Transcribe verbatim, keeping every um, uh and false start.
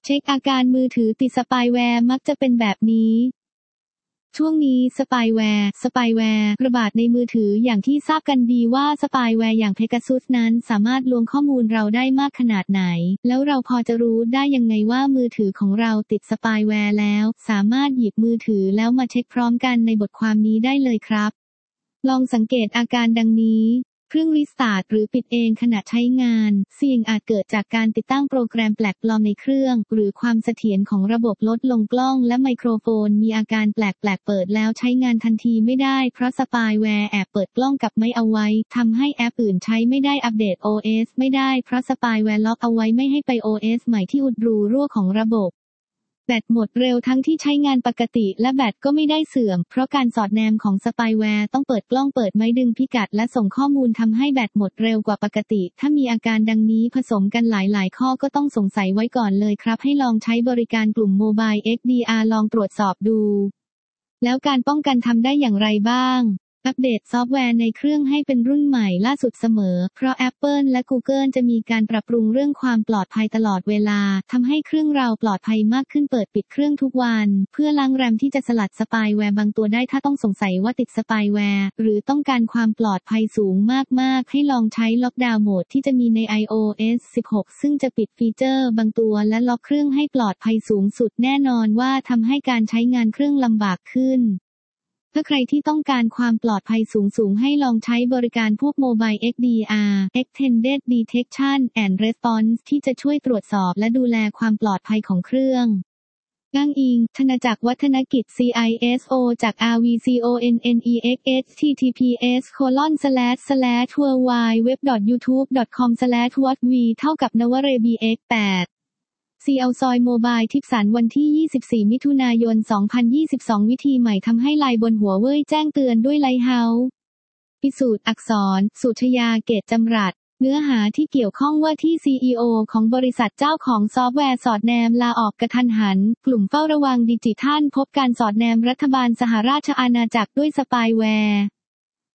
เช็คอาการมือถือติดสปายแวร์มักจะเป็นแบบนี้ช่วงนี้สปายแวร์สปายแวร์ระบาดในมือถืออย่างที่ทราบกันดีว่าสปายแวร์อย่าง Pegasus นั้นสามารถลวงข้อมูลเราได้มากขนาดไหนแล้วเราพอจะรู้ได้ยังไงว่ามือถือของเราติดสปายแวร์แล้วสามารถหยิบมือถือแล้วมาเช็คพร้อมกันในบทความนี้ได้เลยครับลองสังเกตอาการดังนี้เครื่องรีสตาร์ทหรือปิดเองขณะใช้งานเสี่ยงอาจเกิดจากการติดตั้งโปรแกรมแปลกปลอมในเครื่องหรือความเสถียรของระบบลดลงกล้องและไมโครโฟนมีอาการแปลกๆเปิดแล้วใช้งานทันทีไม่ได้เพราะสปายแวร์แอบเปิดกล้องกับไม่เอาไว้ทำให้แอปอื่นใช้ไม่ได้อัปเดต โอ เอส ไม่ได้เพราะสปายแวร์ล็อกเอาไว้ไม่ให้ไป โอ เอส ใหม่ที่อุดรูรั่วของระบบแบตหมดเร็วทั้งที่ใช้งานปกติและแบตก็ไม่ได้เสื่อมเพราะการสอดแนมของสปายแวร์ต้องเปิดกล้องเปิดไม้ดึงพิกัดและส่งข้อมูลทำให้แบตหมดเร็วกว่าปกติถ้ามีอาการดังนี้ผสมกันหลายๆข้อก็ต้องสงสัยไว้ก่อนเลยครับให้ลองใช้บริการกลุ่ม Mobile เอ็กซ์ ดี อาร์ ลองตรวจสอบดูแล้วการป้องกันทำได้อย่างไรบ้างอัปเดตซอฟต์แวร์ในเครื่องให้เป็นรุ่นใหม่ล่าสุดเสมอเพราะ Apple และ Google จะมีการปรับปรุงเรื่องความปลอดภัยตลอดเวลาทำให้เครื่องเราปลอดภัยมากขึ้นเปิดปิดเครื่องทุกวันเพื่อล้างแรมที่จะสลัดสปายแวร์บางตัวได้ถ้าต้องสงสัยว่าติดสปายแวร์หรือต้องการความปลอดภัยสูงมากๆให้ลองใช้ล็อกดาวน์โหมดที่จะมีใน ไอ โอ เอส สิบหกซึ่งจะปิดฟีเจอร์บางตัวและล็อกเครื่องให้ปลอดภัยสูงสุดแน่นอนว่าทำให้การใช้งานเครื่องลำบากขึ้นถ้าใครที่ต้องการความปลอดภัยสูงๆให้ลองใช้บริการพวก Mobile เอ็กซ์ ดี อาร์ Extended Detection and Response ที่จะช่วยตรวจสอบและดูแลความปลอดภัยของเครื่องอ้างอิงธนจักรวัฒนกิจ ซี ไอ เอส โอ จาก อาร์ วี ซี โอ เอ็น เอ็น อี เอ็กซ์ เอช ที ที พี เอส โคลอน สแลช สแลช ดับเบิลยู ดับเบิลยู ดับเบิลยู ดอท ยูทูบ ดอท คอม สแลช วอท วี เท่ากับนวเรบี เอ็กซ์ แปดซี แอล ซอยโมบายทิปสันวันที่ยี่สิบสี่มิถุนายนสองพันยี่สิบสองวิธีใหม่ทำให้ไลน์บนหัวเว่ยแจ้งเตือนด้วยไลท์เฮาส์พิสูจน์อักษรสุชยาเกตจำรัดเนื้อหาที่เกี่ยวข้องว่าที่ ซี อี โอ ของบริษัทเจ้าของซอฟต์แวร์สอดแนมลาออกกระทันหันกลุ่มเฝ้าระวังดิจิทัลพบการสอดแนมรัฐบาลสหราชอาณาจักรด้วยสปายแวร์